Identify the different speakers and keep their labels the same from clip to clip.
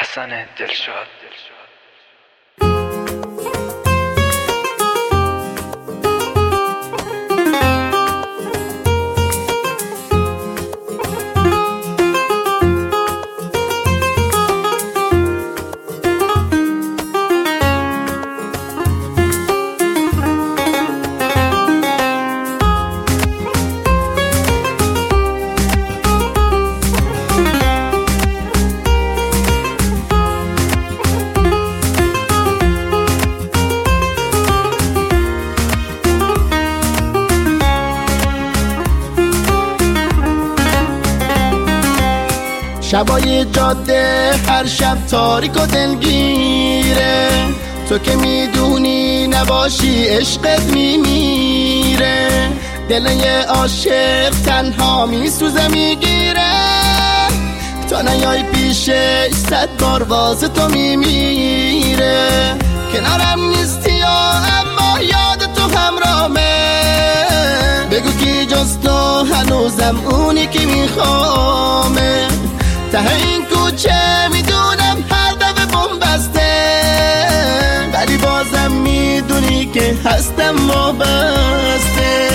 Speaker 1: حسن دلشاد.
Speaker 2: شبای جاده هر شب تاریک و دلگیره، تو که میدونی نباشی عشقت میمیره. دل یه عاشق تنها میسوزه میگیره، تا نیای پیشش 100 بار واسه تو میمیره. کنارم نیستی یا اما یاد تو همراهمه، بگو کی جز تو هنوزم اونی که میخوامه. ته این کوچه میدونم هر دفعه بم بسته، ولی بازم میدونی که هستم وابسته.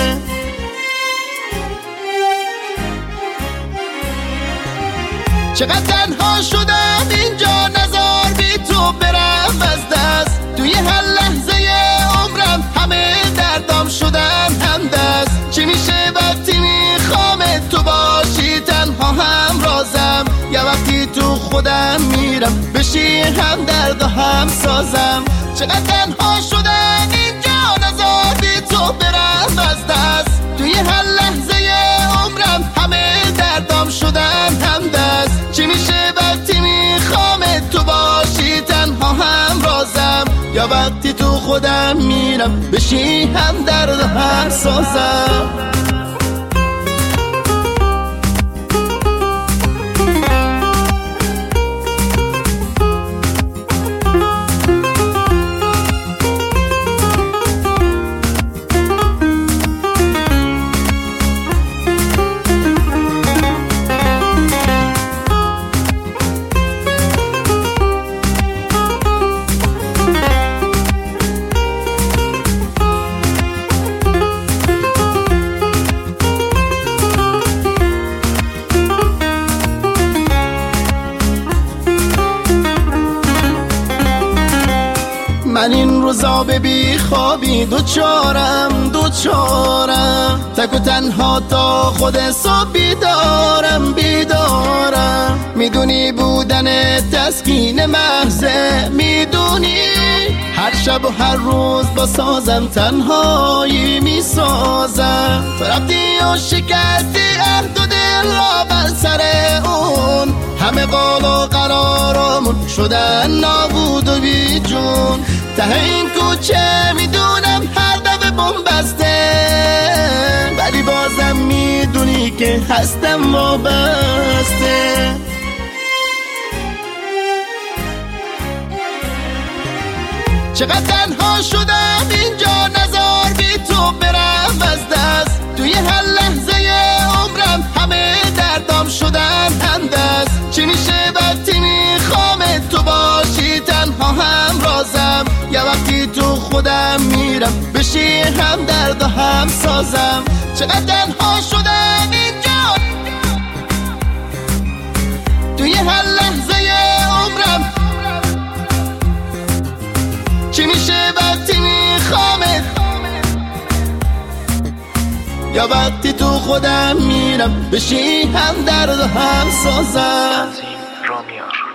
Speaker 2: چقدر تنها شدم اینجا، نزار بی تو برم از دست. توی هر لحظه عمرم همه دردام شدن همدست. چی میشه وقتی میخوام تو باشی تنها هم رازم، یا وقتی تو خودم میرم بشی هم درد و هم سازم. چقدر تنها شدن اینجا، نزار بی تو برم از دست. توی هر لحظه عمرم همه دردام شدن همدست. چی میشه وقتی میخوام تو باشی تنها هم رازم، یا وقتی تو خودم میرم بشی هم درد و هم سازم. من این روزا به بی خوابی دوچارم تک و تنها تا خود صبح بیدارم. میدونی بودن تسکین محضه، میدونی هر شب و هر روز با سازم تنهایی میسازم. تو رفتی و شکستی عهد و دل را بر سر اون، همه قول و قرارمون شدن نابود و بی جون. ته این کوچه میدونم هر دفعه بم بسته، ولی بازم میدونی که هستم وابسته. چقدر تنها شدم اینجا، نزار بی تو برم از دست. توی هر لحظه عمرم همه دردام شدن همدست. چی میشه وقتی میخوام تو باشی تنها هم رازم، یا وقتی تو خودم میرم بشی هم درد و هم سازم. چقدر تنها شدم اینجا، توی هر لحظه عمرم. چی میشه وقتی میخوامت، یا وقتی تو خودم میرم بشی هم درد و هم سازم.
Speaker 1: رامیار